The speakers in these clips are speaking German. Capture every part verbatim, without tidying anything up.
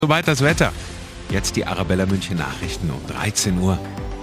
Soweit das Wetter. Jetzt die Arabella München Nachrichten um dreizehn Uhr.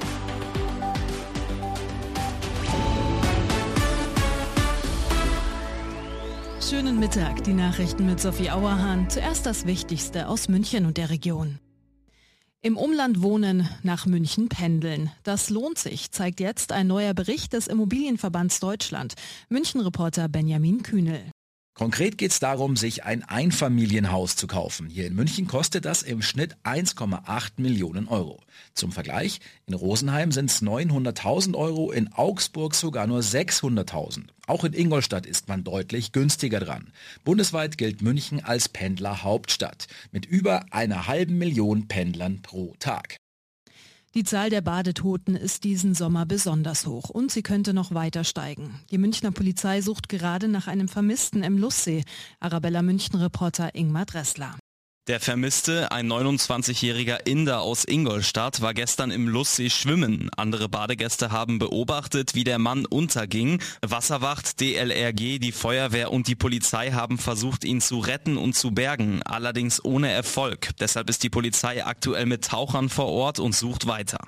Schönen Mittag, die Nachrichten mit Sophie Auerhahn. Zuerst das Wichtigste aus München und der Region. Im Umland wohnen, nach München pendeln. Das lohnt sich, zeigt jetzt ein neuer Bericht des Immobilienverbands Deutschland. München-Reporter Benjamin Kühnel. Konkret geht es darum, sich ein Einfamilienhaus zu kaufen. Hier in München kostet das im Schnitt eins Komma acht Millionen Euro. Zum Vergleich, in Rosenheim sind es neunhunderttausend Euro, in Augsburg sogar nur sechshunderttausend. Auch in Ingolstadt ist man deutlich günstiger dran. Bundesweit gilt München als Pendlerhauptstadt mit über einer halben Million Pendlern pro Tag. Die Zahl der Badetoten ist diesen Sommer besonders hoch und sie könnte noch weiter steigen. Die Münchner Polizei sucht gerade nach einem Vermissten im Lussee. Arabella München-Reporter Ingmar Dressler. Der Vermisste, ein neunundzwanzigjähriger Inder aus Ingolstadt, war gestern im Lussee schwimmen. Andere Badegäste haben beobachtet, wie der Mann unterging. Wasserwacht, D L R G, die Feuerwehr und die Polizei haben versucht, ihn zu retten und zu bergen, allerdings ohne Erfolg. Deshalb ist die Polizei aktuell mit Tauchern vor Ort und sucht weiter.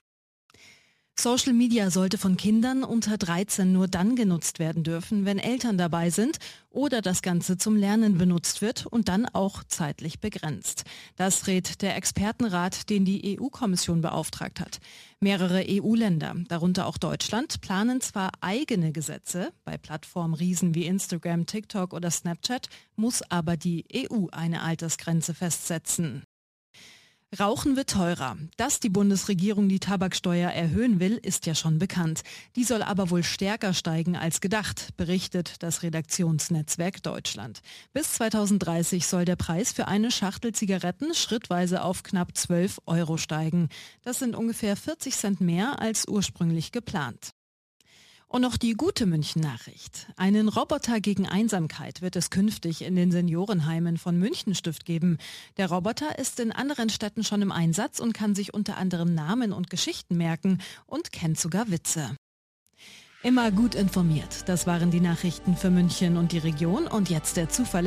Social Media sollte von Kindern unter dreizehn nur dann genutzt werden dürfen, wenn Eltern dabei sind oder das Ganze zum Lernen benutzt wird und dann auch zeitlich begrenzt. Das rät der Expertenrat, den die E U-Kommission beauftragt hat. Mehrere E U-Länder, darunter auch Deutschland, planen zwar eigene Gesetze, bei Plattformriesen wie Instagram, TikTok oder Snapchat muss aber die E U eine Altersgrenze festsetzen. Rauchen wird teurer. Dass die Bundesregierung die Tabaksteuer erhöhen will, ist ja schon bekannt. Die soll aber wohl stärker steigen als gedacht, berichtet das Redaktionsnetzwerk Deutschland. Bis zweitausenddreißig soll der Preis für eine Schachtel Zigaretten schrittweise auf knapp zwölf Euro steigen. Das sind ungefähr vierzig Cent mehr als ursprünglich geplant. Und noch die gute München-Nachricht. Einen Roboter gegen Einsamkeit wird es künftig in den Seniorenheimen von Münchenstift geben. Der Roboter ist in anderen Städten schon im Einsatz und kann sich unter anderem Namen und Geschichten merken und kennt sogar Witze. Immer gut informiert. Das waren die Nachrichten für München und die Region und jetzt der Zufall.